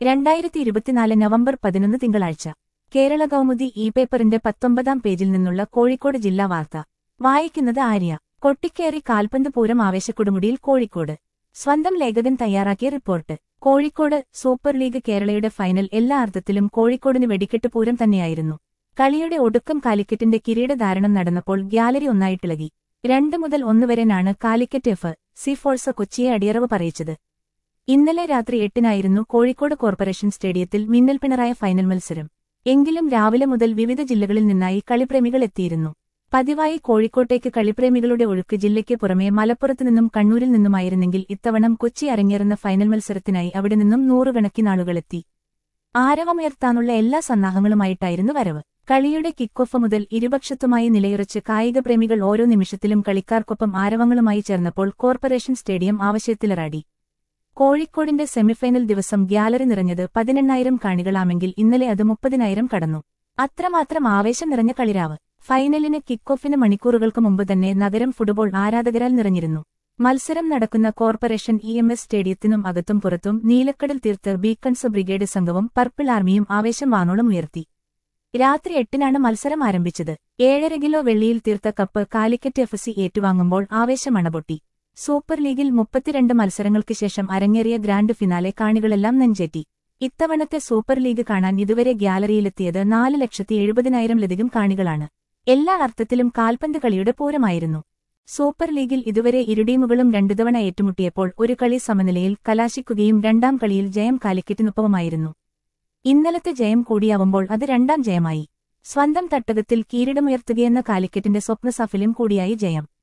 2024 November 11 തിങ്കളാഴ്ച കേരള കൗമുദി പേപ്പറിന്റെ 19-ാം പേജിൽ നിന്നുള്ള കോഴിക്കോട് ജില്ലാ വാർത്ത വായിക്കുന്നത് ആര്യ. കൊട്ടിക്കേറി കാൽപന്ത് പൂരം ആവേശക്കൊടുമുടിയിൽ കോഴിക്കോട്. സ്വന്തം ലേഖകൻ തയ്യാറാക്കിയ റിപ്പോർട്ട്. കോഴിക്കോട് സൂപ്പർ ലീഗ് കേരളയുടെ ഫൈനൽ എല്ലാ അർത്ഥത്തിലും കോഴിക്കോടിന് വെടിക്കെട്ട് പൂരം തന്നെയായിരുന്നു. കളിയുടെ ഒടുക്കം കാലിക്കറ്റിന്റെ കിരീടധാരണം നടന്നപ്പോൾ ഗ്യാലറി ഒന്നായിട്ടിളകി. 2-1 വരെയാണ് കാലിക്കറ്റ് എഫ്.സി. ഫോഴ്സ കൊച്ചിയെ അടിയറവ് പറയിച്ചത്. ഇന്നലെ രാത്രി 8-നായിരുന്നു കോഴിക്കോട് കോർപ്പറേഷൻ സ്റ്റേഡിയത്തിൽ മിന്നൽപ്പിണറായ ഫൈനൽ മത്സരം. എങ്കിലും രാവിലെ മുതൽ വിവിധ ജില്ലകളിൽ നിന്നായി കളിപ്രേമികൾ എത്തിയിരുന്നു. പതിവായി കോഴിക്കോട്ടേക്ക് കളിപ്രേമികളുടെ ഒഴുക്ക് ജില്ലയ്ക്ക് പുറമെ മലപ്പുറത്തുനിന്നും കണ്ണൂരിൽ നിന്നുമായിരുന്നെങ്കിൽ ഇത്തവണ കൊച്ചി അരങ്ങേറുന്ന ഫൈനൽ മത്സരത്തിനായി അവിടെ നിന്നും നൂറുകണക്കിനാളുകളെത്തി. ആരവമുയർത്താനുള്ള എല്ലാ സന്നാഹങ്ങളുമായിട്ടായിരുന്നു വരവ്. കളിയുടെ കിക്കോഫ് മുതൽ ഇരുപക്ഷത്തുമായി നിലയുറച്ച് കായികപ്രേമികൾ ഓരോ നിമിഷത്തിലും കളിക്കാർക്കൊപ്പം ആരവങ്ങളുമായി ചേർന്നപ്പോൾ കോർപ്പറേഷൻ സ്റ്റേഡിയം ആവശ്യത്തിലറാടി. കോഴിക്കോടിന്റെ സെമിഫൈനൽ ദിവസം ഗ്യാലറി നിറഞ്ഞത് 18,000 കാണികളാമെങ്കിൽ ഇന്നലെ അത് 30,000 കടന്നു. അത്രമാത്രം ആവേശം നിറഞ്ഞ കളിരാവ്. ഫൈനലിന് കിക്കോഫിന് മണിക്കൂറുകൾക്ക് മുമ്പ് തന്നെ നഗരം ഫുട്ബോൾ ആരാധകരാൽ നിറഞ്ഞിരുന്നു. മത്സരം നടക്കുന്ന കോർപ്പറേഷൻ EMS സ്റ്റേഡിയത്തിനും അകത്തും പുറത്തും നീലക്കടൽ തീർത്ത് ബീക്കൺസ് ബ്രിഗേഡ് സംഘവും പർപ്പിൾ ആർമിയും ആവേശം വാനോളം ഉയർത്തി. രാത്രി 8-നാണ് മത്സരം ആരംഭിച്ചത്. 7.5 കിലോ വെള്ളിയിൽ തീർത്ത കപ്പ് കാലിക്കറ്റ് എഫ്.സി. ഏറ്റുവാങ്ങുമ്പോൾ ആവേശം അണപൊട്ടി. സൂപ്പർ ലീഗിൽ 32 മത്സരങ്ങൾക്ക് ശേഷം അരങ്ങേറിയ ഗ്രാൻഡ് ഫിനാലെ കാണികളെല്ലാം നെഞ്ചേറ്റി. ഇത്തവണത്തെ സൂപ്പർ ലീഗ് കാണാൻ ഇതുവരെ ഗ്യാലറിയിലെത്തിയത് 4,70,000-ലധികം കാണികളാണ്. എല്ലാ അർത്ഥത്തിലും കാൽപന്ത് കളിയുടെ പൂരമായിരുന്നു. സൂപ്പർ ലീഗിൽ ഇതുവരെ ഇരു ടീമുകളും 2 തവണ ഏറ്റുമുട്ടിയപ്പോൾ ഒരു കളി സമനിലയിൽ കലാശിക്കുകയും രണ്ടാം കളിയിൽ ജയം കാലിക്കറ്റിനൊപ്പമായിരുന്നു. ഇന്നലത്തെ ജയം കൂടിയാവുമ്പോൾ അത് രണ്ടാം ജയമായി. സ്വന്തം തട്ടകത്തിൽ കിരീടമുയർത്തുകയെന്ന കാലിക്കറ്റിന്റെ സ്വപ്നസാഫല്യം കൂടിയായി ജയം.